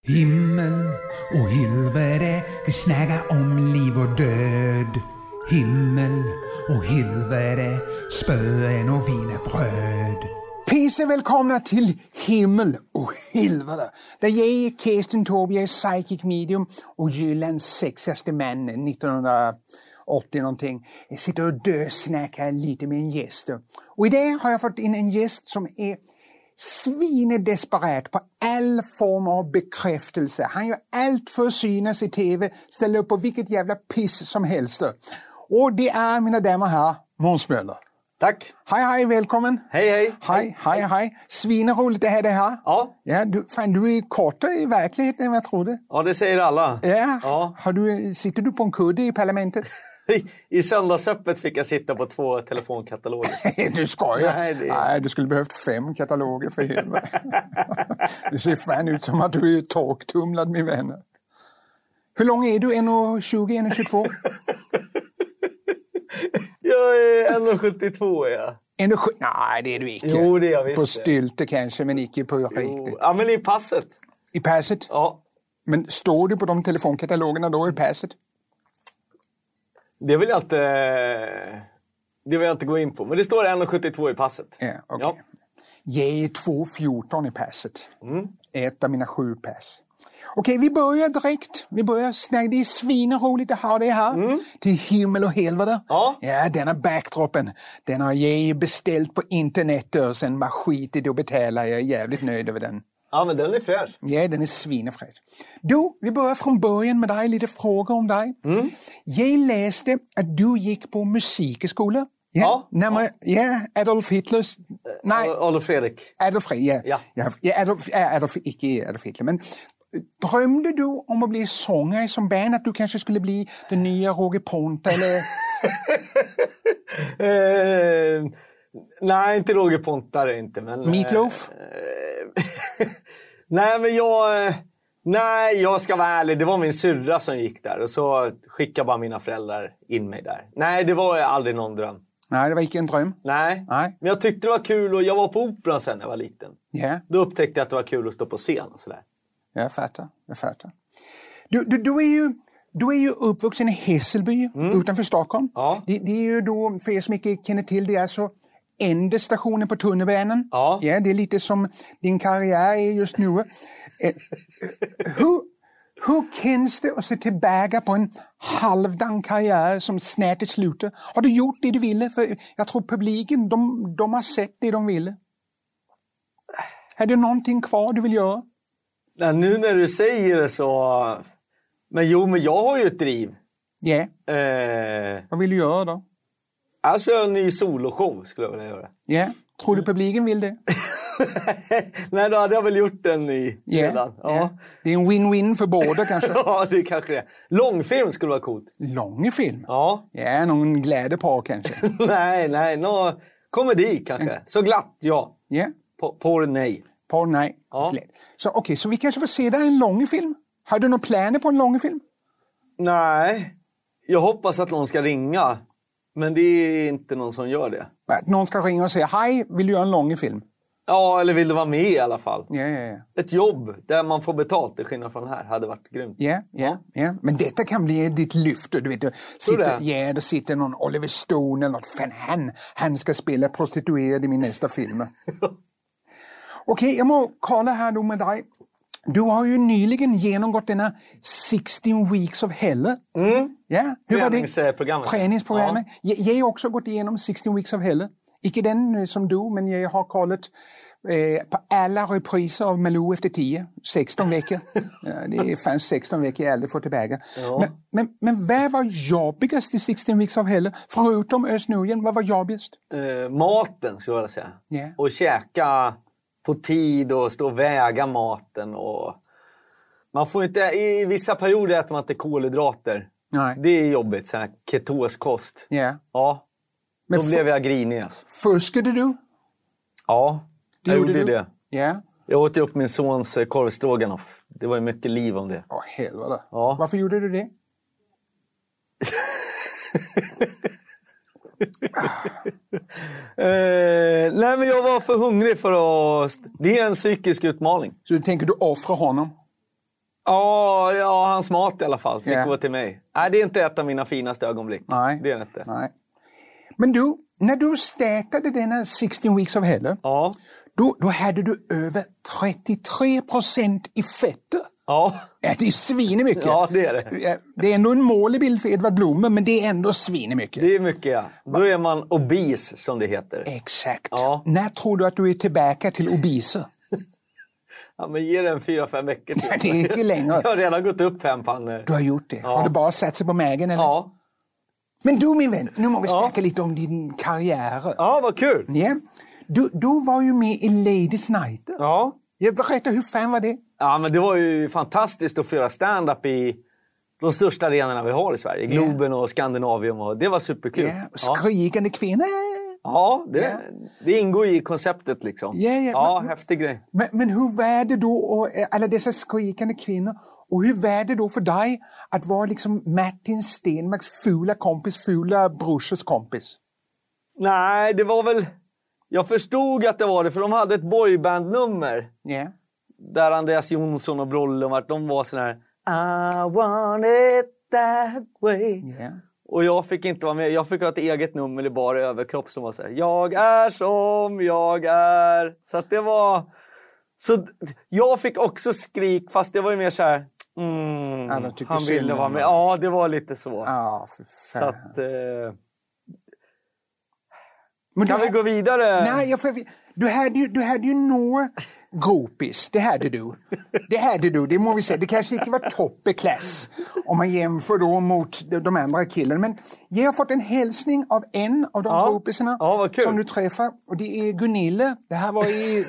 Himmel och helvete, vi snackar om liv och död. Himmel och helvete, spöen och wienerbröd. Pisse välkomna till Himmel och helvete. Där jag är Kirsten Taube, jag är psychic medium och Jyllands sexigaste man 1980 någonting. Jag sitter och dösnackar lite med en gäst. Och idag har jag fått in en gäst som är svinedesperat på all form av bekräftelse. Han gör allt för att synas i tv, ställer upp på vilket jävla piss som helst. Och det är, mina damer och herrar, Måns Möller. Tack. Hej, välkommen. Hej. Hej. Svineroligt att ha dig här. Ja. Ja, du är kortare i verkligheten än vad jag trodde. Ja, det säger alla. Ja. Sitter du på en kudde i parlamentet? I söndagsöppet fick jag sitta på 2 telefonkataloger. Du skojar. Nej, du skulle behövt 5 kataloger för helvete. Du ser fan ut som att du är torktumlad, min vän. Hur lång är du? 1,20, 1,22? Jag är 1,72 är jag. Nej, det är du inte. Jo, det är jag visst. På stylte kanske, men inte på riktigt. Ja, men i passet. I passet? Ja. Men står du på de telefonkatalogerna då i passet? Det vill jag inte gå in på. Men det står 1,72 i passet. Ja, okej. Okay. Jag är 2,14 i passet. Ett av mina 7 pass. Okej, vi börjar direkt. Vi börjar snacka. Det är svineroligt att ha det här. Till himmel och helvete. Ja, denna backdropen. Den har jag beställt på internet och sen bara skitit och betala. Jag är jävligt nöjd över den. Ja, men den är fräsch. Ja, den är svinefräsch. Du, vi börjar från början med dig. Lite frågor om dig. Jag läste att du gick på musikskola. Ja. Adolf Hitlers... Nej. Adolf Fredrik. Adolf Fredrik, Adolf Hitler. Men drömde du om att bli sångare som band? Att du kanske skulle bli den nya Roger Ponta eller... Nej, inte Roger Ponta är inte. Men, Meatloaf? Nej, men jag ska vara ärlig. Det var min syrra som gick där. Och så skickade bara mina föräldrar in mig där. Nej, det var aldrig någon dröm. Nej, det var inte en dröm. Nej. Men jag tyckte det var kul och jag var på operan sen när jag var liten. Yeah. Då upptäckte jag att det var kul att stå på scen och sådär. Jag fattar. Du är ju uppvuxen i Hässelby utanför Stockholm. Ja. Det är ju då, för er som inte känner till, det är alltså ändestationen på tunnelbanan. Ja. Ja, det är lite som din karriär är just nu. Hur känns det att se tillbaka på en halvdan karriär som snart är slutet? Har du gjort det du ville? För jag tror publiken, de har sett det de ville. Är det någonting kvar du vill göra? Nej, nu när du säger det så... Men jag har ju ett driv. Ja. Vad vill du göra då? Alltså en ny soloshow skulle jag vilja göra. Ja. Tror du publiken vill det? Nej, då hade jag väl gjort en ny redan. Ja. Det är en win-win för båda kanske. Ja, det kanske det. Långfilm skulle vara coolt. Långfilm? Ja. Ja, någon glädjepar kanske. nej. Någon komedi kanske. Så glatt, ja. Ja. På nej. På nej. Ja. Så okej, så vi kanske får se där en långfilm. Har du några planer på en långfilm? Nej. Jag hoppas att någon ska ringa. Men det är inte någon som gör det. Någon ska ringa och säga, hej, vill du göra en långfilm? Ja, eller vill du vara med i alla fall? Ja. Ett jobb där man får betalt, till skillnad från här, hade varit grymt. Ja. Men detta kan bli ditt lyfte. Du vet, det sitter någon Oliver Stone eller något. Fan, han ska spela prostituerad i min nästa film. Okej, jag må kolla här då med dig. Du har ju nyligen genomgått denna 16 Weeks of Hell. Ja, hur var det? Träningsprogrammet. Ja. Jag har också gått igenom 16 Weeks of Hell. Inte den som du, men jag har kollat på alla repriser av Malou efter 10. 16 veckor. Det fanns 16 veckor jag aldrig får tillbaka. Ja. Men vad var jobbigast i 16 Weeks of Hell? Förutom Östnöjen, vad var jobbigast? Maten, skulle jag säga. Yeah. Och käka på tid och stå och väga maten. Och... Man får inte, i vissa perioder äter man inte kolhydrater. Nej. Det är jobbigt, sån här ketoskost. Yeah. Ja. Då blev jag grinig. Alltså. Fuskade du? Ja, jag gjorde det. Yeah. Jag åt upp min sons korvstroganoff. Det var ju mycket liv om det. Helvete. Ja. Varför gjorde du det? Nej, men jag var för hungrig för att... Det är en psykisk utmaning. Så du tänker du offra honom? Ja, hans mat i alla fall fick gå till mig. Nej, det är inte ett av mina finaste ögonblick. Nej. Det är det inte. Nej. Men du, när du startade denna 16 Weeks of Hell, då hade du över 33% i fetter. Ja. Ja, det är svinemycket. Ja, det är det. Det är ändå en målig bild för Edvard Blom, men det är ändå svinemycket. Det är mycket, ja. Då är man obese, som det heter. Exakt. Ja. När tror du att du är tillbaka till obeser? Ja, men ge den 4-5 veckor till. Ja, det är inte längre. Jag har redan gått upp 5 pannor. Du har gjort det. Ja. Har du bara satt sig på magen, eller? Ja. Men du, min vän, nu må vi snacka lite om din karriär. Ja, vad kul. Ja. Du var ju med i Ladies Night. Ja. Jag berättar, hur fan var det? Ja, men det var ju fantastiskt att få göra stand-up i de största arenorna vi har i Sverige. Globen och Skandinavium. Och det var superkul. Ja, skrikande kvinnor. Ja, det ingår i konceptet liksom. Ja, häftig grej. Men hur var det då, och alla dessa skrikande kvinnor, och hur var det då för dig att vara liksom Martin Stenmarks fula kompis, fula brorsors kompis? Nej, det var väl... Jag förstod att det var det, för de hade ett boybandnummer. Ja. Där Andreas Jonsson och Brolle, de var sån här I want it that way. Yeah. Och jag fick inte vara med. Jag fick ha ett eget nummer i bara överkropp som var så här: jag är som jag är. Så att det var... Så jag fick också skrik, fast det var ju mer så här... han ville vara med. Ja, det var lite så. För fan. Så att... Men kan vi gå vidare? Nej, du hade ju några gropis. Det hade du. Det må vi säga. Det kanske inte var toppeklass om man jämför då mot de andra killarna. Men jag har fått en hälsning av en av de gropisarna som du träffar. Och det är Gunilla. Det här var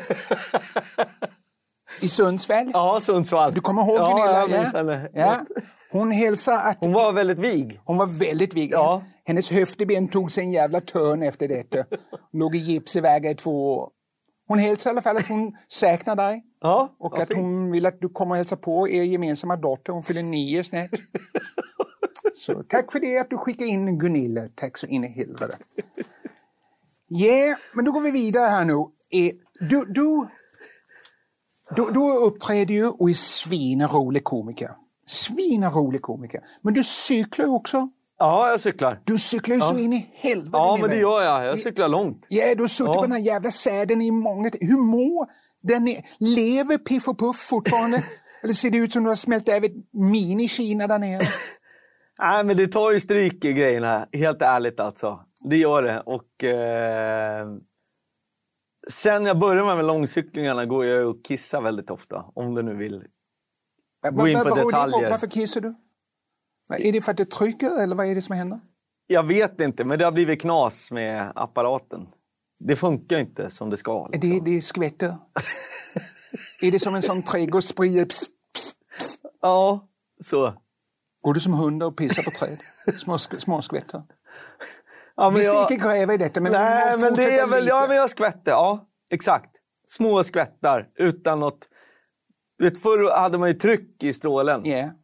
i Sundsvall. Ja, Sundsvall. Du kommer ihåg Gunilla? Ja. Hon hälsar att... Hon var väldigt vig. Ja. Hennes höfteben tog sig en jävla törn efter detta. Låg i gips i vägar i 2 år. Hon hälsar i alla fall att hon saknar dig. Ja, och att hon vill att du kommer och hälsa på er gemensamma dotter. Hon fyller 9 snart. Så tack för det att du skickar in Gunilla. Tack så in i helvete. Men då går vi vidare här nu. Du uppträder ju och är svinrolig komiker. Men du cyklar ju också. Ja, jag cyklar. Du cyklar ju så in i helvete. Ja, men det gör jag. Jag cyklar långt. Ja, du har suttit på den här jävla säden i många... Hur mår den? Lever Piff och Puff fortfarande? Eller ser det ut som du har smält över mini-Kina där nere? Nej, men det tar ju stryk i grejerna. Helt ärligt alltså. Det gör det. Och sen jag började med långcyklingarna går jag och kissar väldigt ofta. Om du nu vill gå in på detaljer. Varför kissar du? Är det för att det trycker eller vad är det som händer? Jag vet inte, men det har blivit knas med apparaten. Det funkar inte som det ska. Liksom. Det skvätter. Är det som en sån trädgårdsspray? Ja, så. Går du som hundar och pissar på träd? Små skvätter. Ja, vi ska inte gräva i detta. Men nej, men det är väl... Lite. Ja, men jag skvätter. Ja, exakt. Små skvättar utan något... Vet, förr hade man ju tryck i strålen. Ja. Yeah.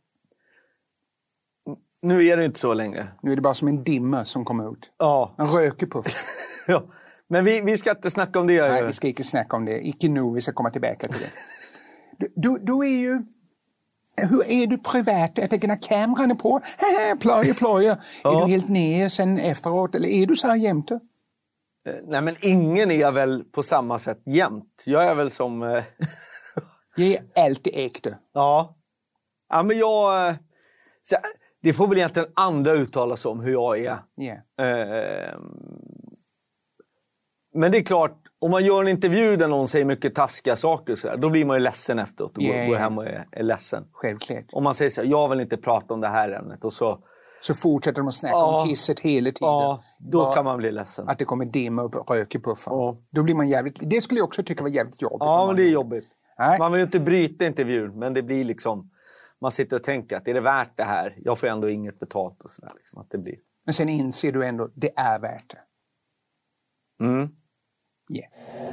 Nu är det inte så längre. Nu är det bara som en dimma som kommer ut. Ja. En rökepuff. Ja. Men vi ska inte snacka om det. Nej, vi ska inte snacka om det. Icke nu, vi ska komma tillbaka till det. Du är ju... Hur är du privat? Jag tänker när kameran är på. Plöjer. Ja. Är du helt nere sen efteråt? Eller är du så här jämte? Nej, men ingen är väl på samma sätt jämt. Jag är väl som... Jag är alltid äkta. Ja. Ja, men jag... Det får väl egentligen andra uttala sig om hur jag är. Yeah. Men det är klart, om man gör en intervju där någon säger mycket taskiga saker så där, då blir man ju ledsen efteråt och går hem och är ledsen. Självklart. Om man säger så här, jag vill inte prata om det här ämnet och så fortsätter de att snacka om kisset hela tiden. Ja, då kan man bli ledsen. Att det kommer dimma upp och rök i puffen. Ja. Då blir man jävligt... Det skulle jag också tycka var jävligt jobbigt. Ja, men det är jobbigt. Nej. Man vill inte bryta intervjun, men det blir liksom... Man sitter och tänker att är det värt det här? Jag får ändå inget betalt och sådär. Liksom, att det blir. Men sen inser du ändå det är värt det. Mm. Yeah.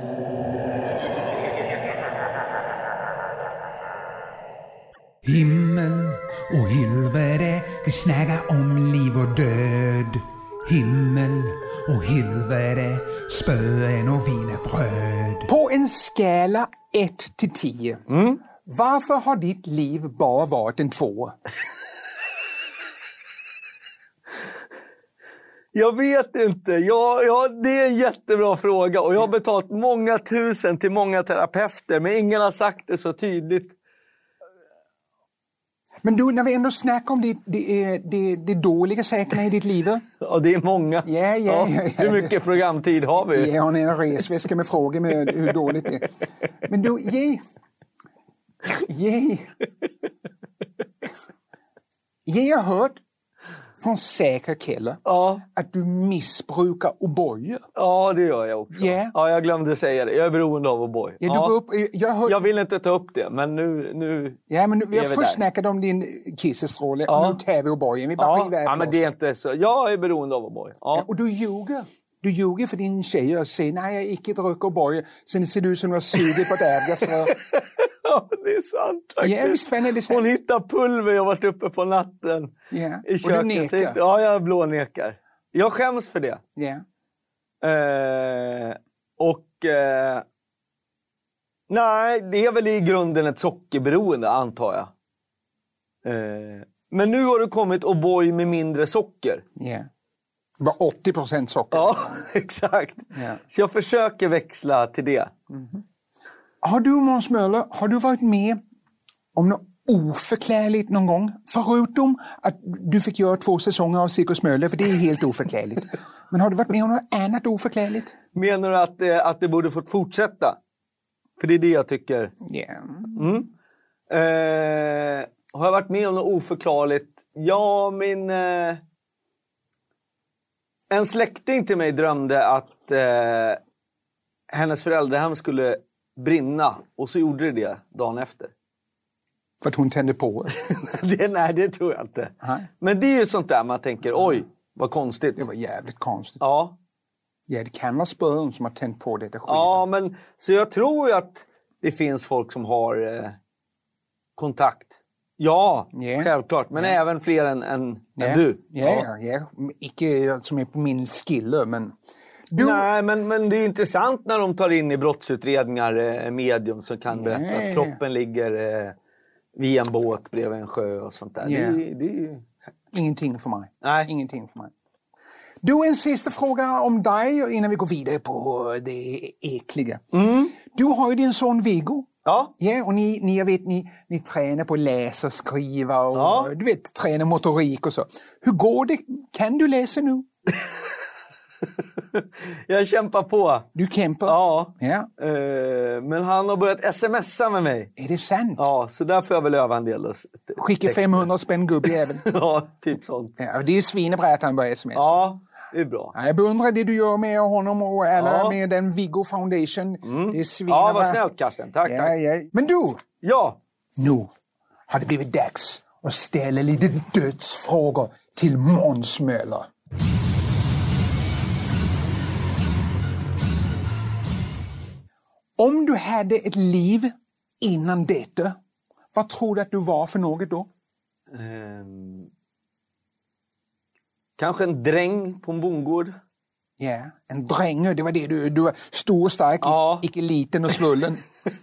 Himmel och helvete, vi snackar om liv och död. Himmel och helvete, spöen och wienerbröd. På en skala 1 till 10. Varför har ditt liv bara varit en 2? Jag vet inte. Det är en jättebra fråga. Och jag har betalat många tusen till många terapeuter. Men ingen har sagt det så tydligt. Men du, när vi ändå snackar om det dåliga sakerna i ditt liv. Ja, det är många. Ja. Hur mycket programtid har vi? Jag har en resväska med frågor med hur dåligt det är. Men du, jag har hört från säkra källor att du missbrukar O'boy. Ja, det gör jag också. Yeah. Ja, jag glömde säga det. Jag är beroende av O'boy. Jag vill inte ta upp det, men nu ja, men vi har först snackat om din kissestråle. Nu tar vi O'boy. Ja, men det är inte så. Jag är beroende av O'boy. Ja. Och du ljuger. Du ljuger för din tjej och säger nej, jag inte druckit O'boy. Sen ser du ut som du har sugit på ett ävgasrör. Ja, det är sant faktiskt. Ja, visst, är det sant. Hon hittar pulver, jag har varit uppe på natten. I köket. Och du nekar? Ja, jag blånekar. Jag skäms för det. Nej, det är väl i grunden ett sockerberoende, antar jag. Men nu har det kommit O'boy med mindre socker. Bara 80% socker. Ja, exakt. Så jag försöker växla till det. Har du, Måns Möller, varit med om något oförklarligt någon gång? Förutom att du fick göra 2 säsonger av Cirkus Möller, för det är helt oförklarligt. Men har du varit med om något annat oförklarligt? Menar du att det borde fått fortsätta? För det är det jag tycker. Har jag varit med om något oförklarligt? Ja, en släkting till mig drömde att hennes föräldrahem skulle brinna. Och så gjorde det dagen efter. För att hon tände på? Nej, det tror jag inte. Men det är ju sånt där man tänker, oj, vad konstigt. Det var jävligt konstigt. Ja. Ja, det kan vara spören som har tänt på detta skit. Ja, men så jag tror ju att det finns folk som har kontakt. Ja, självklart. Men även fler än du. Ja. Icke som är på min skiller, men... Nej, men det är intressant när de tar in i brottsutredningar medium som kan berätta att kroppen ligger vid en båt bredvid en sjö och sånt där. Det är ingenting för mig. Nej. Ingenting för mig. Du, en sista fråga om dig innan vi går vidare på det äckliga. Du har ju din son Viggo. Ja. Ja, och ni tränar på att läsa och skriva och du vet, tränar motorik och så. Hur går det? Kan du läsa nu? Jag kämpar på. Du kämpar? Ja. Men han har börjat smsa med mig. Är det sant? Ja, så där får jag väl öva en del. Skicka 500 spänn gubbe även. Ja, typ sånt. Ja, det är svinebra att han börjar smsa. Ja, det är bra. Ja, jag beundrar det du gör med honom och alla med den Viggo Foundation. Det är svinebra. Ja, vad snällt Karsten. Tack. Men du! Ja. Nu har det blivit dags att ställa lite dödsfrågor till Måns Möller. Om du hade ett liv innan detta, vad tror du att du var för något då? Kanske en dräng på en bondgård. Ja, en dräng, det var det du var stor och stark, icke liten och svullen.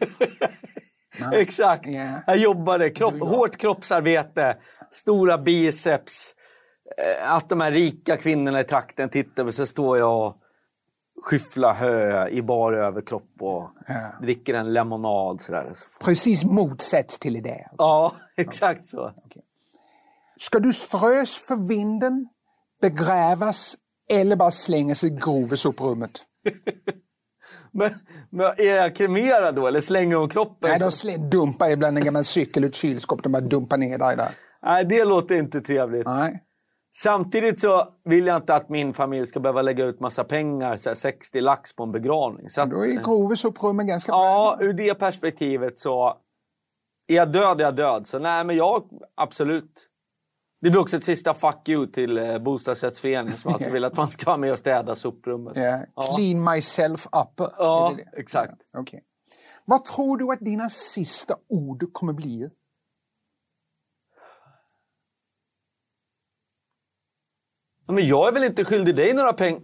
Exakt, jag jobbade, hårt kroppsarbete, stora biceps. Att de här rika kvinnorna i trakten tittar och så står jag och skyffla hö i bara överkropp och dricker en lemonad sådär. Precis motsats till det. Alltså. Ja, exakt så. Okay. Ska du strös för vinden, begrävas eller bara slängas i grovesopprummet? men är jag kremerad då eller slänger om kroppen? Nej, de dumpar ibland en gammal cykel ut kylskåp, de bara dumpar ner dig där. Nej, det låter inte trevligt. Nej. Samtidigt så vill jag inte att min familj ska behöva lägga ut massa pengar, så här 60 lax på en begravning. Så då är grovesopprummet ganska bra. Ja, ur det perspektivet så är jag död. Så nej, men jag absolut. Det blir också ett sista fuck you till bostadsrättsföreningen som alltid vill att man ska vara med och städa soprummet. Clean myself up. Ja, exakt. Okay. Vad tror du att dina sista ord kommer bli? Men jag är väl inte skyldig dig några pengar.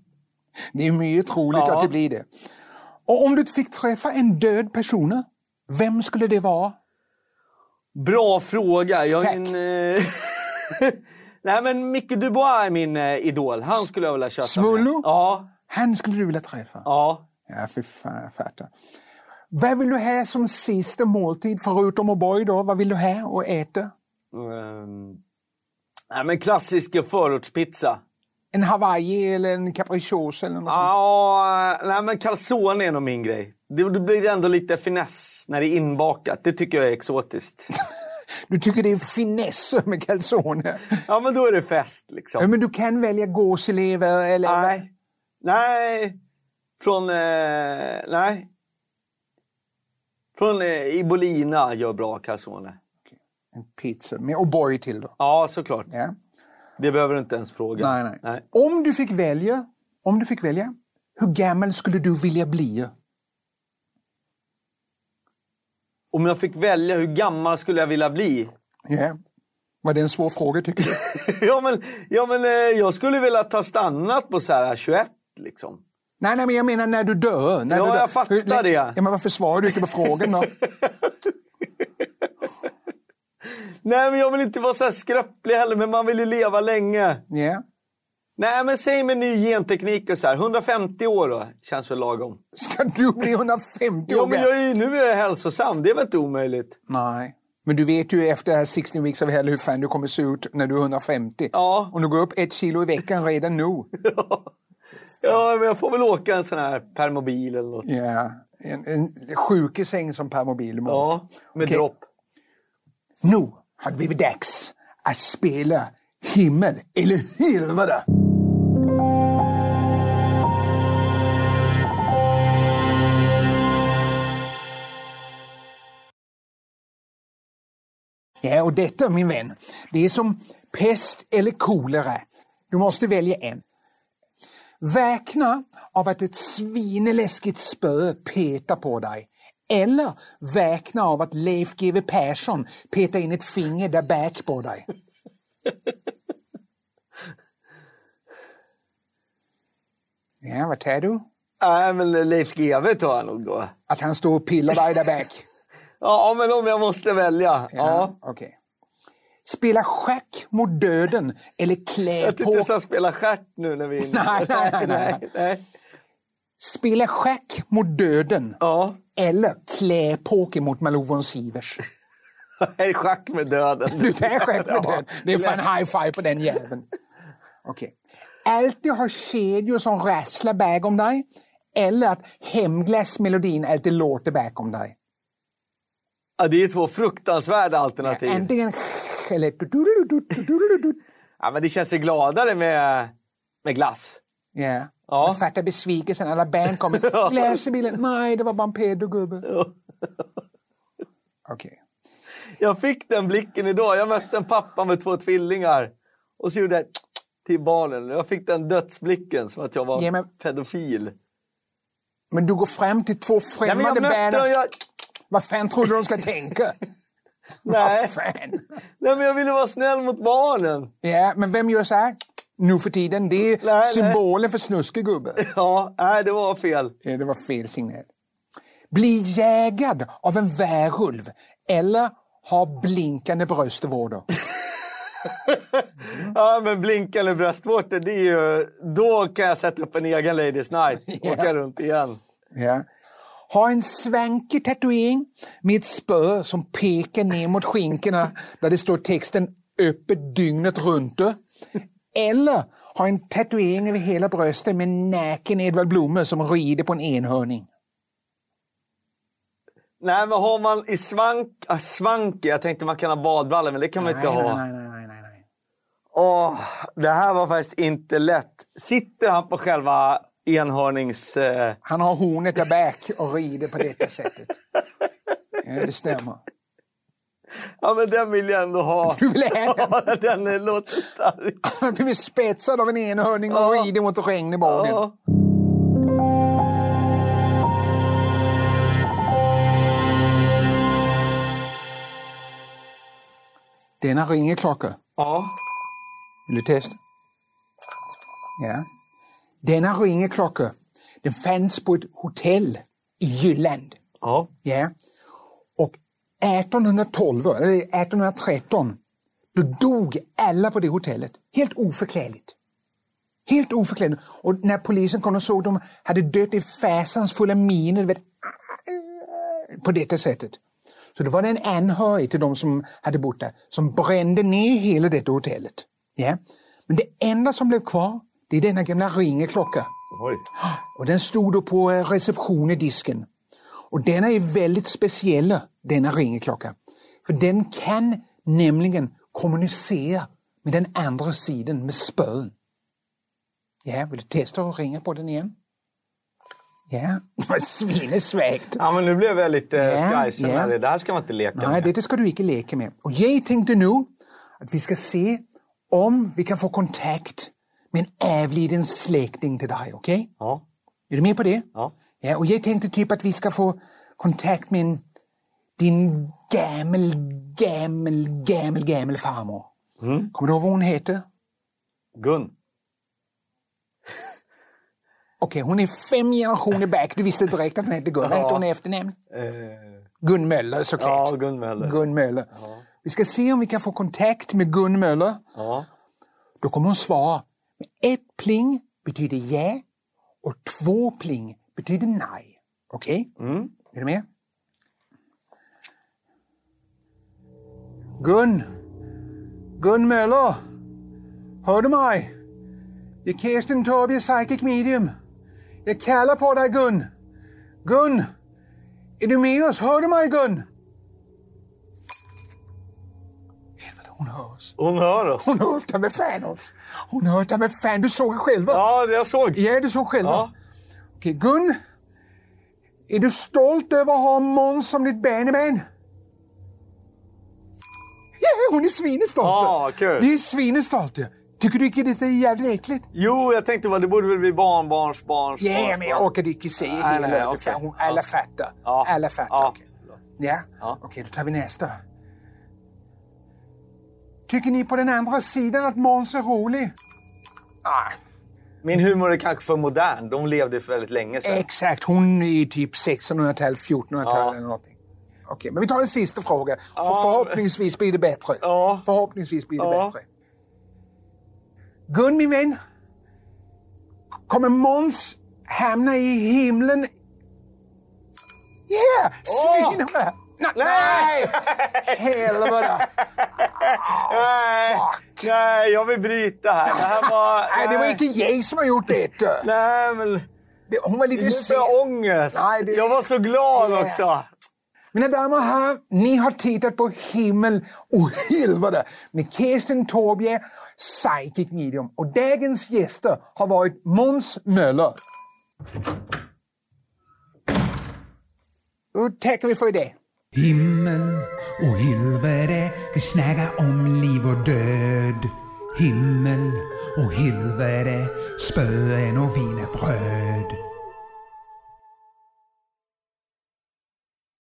Det är mycket troligt att det blir det. Och om du fick träffa en död person, Vem skulle det vara? Bra fråga. Jag Tack. Nej, men Micke Dubois är min idol. Han skulle jag vilja köta Svullo? med. Ja. Han skulle du vilja träffa? Ja. Ja, för fan, jag fattar. Vad vill du ha som sista måltid förutom O'boy då? Vad vill du ha och äta? Nej, men klassisk förortspizza. En Hawaii eller en capricciosa eller något sånt? Ja, nej, men calzone är nog min grej. Det blir ändå lite finess när det är inbakat. Det tycker jag är exotiskt. Du tycker det är finesser med calzone? Ja, men då är det fest liksom. Ja, men du kan välja gåslever eller... Nej. Nej. Från Ibolina gör bra calzone. En pizza med O'boy till då? Ja, såklart. Ja. Det behöver du inte ens fråga. Nej. Om du fick välja, hur gammal skulle du vilja bli? Om jag fick välja, hur gammal skulle jag vilja bli? Ja. Var det en svår fråga tycker du? ja, men jag skulle vilja ta stannat på så här 21 liksom. Nej, men jag menar när du dör. Jag fattar det. Ja, men varför svarar du inte på frågan då? Nej, men jag vill inte vara så här skröplig heller, men man vill ju leva länge. Ja. Nej, men säg med ny genteknik och så här, 150 år då, känns väl lagom. Ska du bli 150 år? Ja, men nu är jag hälsosam, det är väl inte omöjligt. Nej. Men du vet ju efter 16 weeks of hell hur fan du kommer se ut när du är 150. Ja. Om du går upp 1 kilo i veckan redan nu. Ja, men jag får väl åka en sån här permobil eller något. Ja, en sjukesäng som permobil. Ja, med dropp. Nu har det blivit dags att spela himmel eller helvete. Ja, och detta min vän, det är som pest eller kolera. Du måste välja en. Vakna av att ett svineläskigt spö petar på dig. Eller vakna av att Leif GW Persson petar in ett finger där bak på dig. Ja, vad tar du? Nej, men Leif GW tar jag nog då. Att han står och pillar dig där bak? Ja, men om jag måste välja. Ja. Okej. Spela schack mot döden eller klä jag på... Jag inte så spela stjärt nu när vi är inne. Nej. Spela schack mot döden. Ja. Eller klä poker mot Malou von Sivers. Nej, schack med döden. Du tar schack med döden. Det är fan high five på den jäveln. Okej. Alltid ha kedjor som rasslar bakom dig. Eller att hemglassmelodin alltid låter bakom dig. Ja, det är 2 fruktansvärda alternativ. Ja, antingen... Eller... Ja, men det känns ju gladare med glass. Ja. Ja. Jag fattar besvikelsen. Alla band kommer. Läser bilen. Nej, det var bara en pedogubbe. Ja. Okej. Jag fick den blicken idag. Jag mötte en pappa med 2 tvillingar. Och så gjorde jag till barnen. Jag fick den dödsblicken som att jag var pedofil. Men du går fram till 2 främmande barn. Vad fan tror du de ska tänka? Nej. Nej, men jag ville vara snäll mot barnen. Ja, men vem gör så här? Nu för tiden, det är symbolen för snuskegubbe. Ja, nej, det var fel. Ja, det var fel signal. Bli jägad av en värulv eller ha blinkande bröstvårtor. Ja, men blinkande bröstvårtor, det är ju... Då kan jag sätta upp en egen Ladies Night och åka runt igen. Ja. Ha en svankig tatuering med ett spö som pekar ner mot skinkorna där det står texten öppet dygnet runt. Eller ha en tatuering över hela bröstet med naken Edvard Blomme som rider på en enhörning. Nej, men har man i svank, jag tänkte man kan ha badbrallor, men det kan man inte ha. Nej. Det här var faktiskt inte lätt. Sitter han på själva enhörnings... Han har hornet där bak och rider på detta sättet. Ja, det stämmer. Ja, men den vill jag ändå ha. Du vill ha den? Ja, den låter stark. Han blir spetsad av en enhörning och rider mot regn i bagen. Ja. Denna ringeklocka. Ja. Vill du testa? Ja. Denna ringeklocka, den fanns på ett hotell i Jylland. Ja. Ja. 1812 eller 1813 då dog alla på det hotellet. Helt oförklarligt. Helt oförklarligt. Och när polisen kom och såg dem hade dött i fasansfulla miner, vet, på detta sättet. Så det var en anhörig till de som hade bott där som brände ner hela detta hotellet. Ja. Men det enda som blev kvar, det är denna gamla ringeklocka. Oj. Och den stod då på receptionen i disken. Och den är väldigt speciell, denna ringeklocka. För den kan nämligen kommunicera med den andra sidan med spön. Ja, vill du testa att ringa på den igen? Ja, svinesvägt. Ja, men nu blev jag lite skajsen här. Det där ska man inte leka med. Nej, det ska du inte leka med. Och jag tänkte nu att vi ska se om vi kan få kontakt med en avliden släkting till dig, okej? Ja. Är du med på det? Ja. Ja, och jag tänkte typ att vi ska få kontakt med din gammal farmor. Kommer du ihåg vad hon heter? Gun. Okej, hon är 5 generationer back. Du visste direkt att hon hette Gun. Vad heter hon i efternamn? Gun Möller, såklart. Ja, Gun Möller. Gun Möller. Ja. Vi ska se om vi kan få kontakt med Gun Möller. Ja. Då kommer hon svara. 1 pling betyder ja och 2 pling betyder nej. Okej? Är du med? Gun Möller. Hör du mig? Jag är Kirsten Torbje, psychic medium. Jag kallar på dig, Gun. Gun, är du med oss? Hör du mig, Gun? Hon hör oss. Hon hör oss. Hon hör det med fan oss. Hon hör det med fan. Du såg själv, va? Ja, jag såg. Ja, du såg själv. Ja. Okej, Gun. Är du stolt över att ha Måns som ditt barnebarn? Ja, hon är svinestolt. Ja, kul. Det är svinestolt. Tycker du inte det är jävligt äckligt? Jo, jag tänkte det borde väl bli barns. Ja, men jag orkar inte säga hela. Okay. Alla fattar. Ja. Alla fattar. Ja. Okay. Ja? Okej, då tar vi nästa. Tycker ni på den andra sidan att Måns är rolig? Ah. Min humor är kanske för modern. De levde för väldigt länge sedan. Exakt, hon är typ 1600-tal, 1400-tal eller någonting. Okej, men vi tar en sista fråga. Förhoppningsvis blir det bättre. Ja. Förhoppningsvis blir det bättre. Gun, min vän. Kommer Måns hamna i himlen? Ja, svinarna! Nej! Helvete! Nej, jag vill bryta här. Det här var... Nej, det var inte jag som har gjort det. Nej, men... Hon var lite sen. Ångest. Nej, jag var så glad också. Mina damer och herrar, ni har tittat på Himmel och helvete med Kirsten Torbje, psychic medium. Och dagens gäster har varit Måns Möller. Då tackar vi för det. Himmel och helvete, vi snackar om liv och död. Himmel och helvete, spöen och wienerbröd.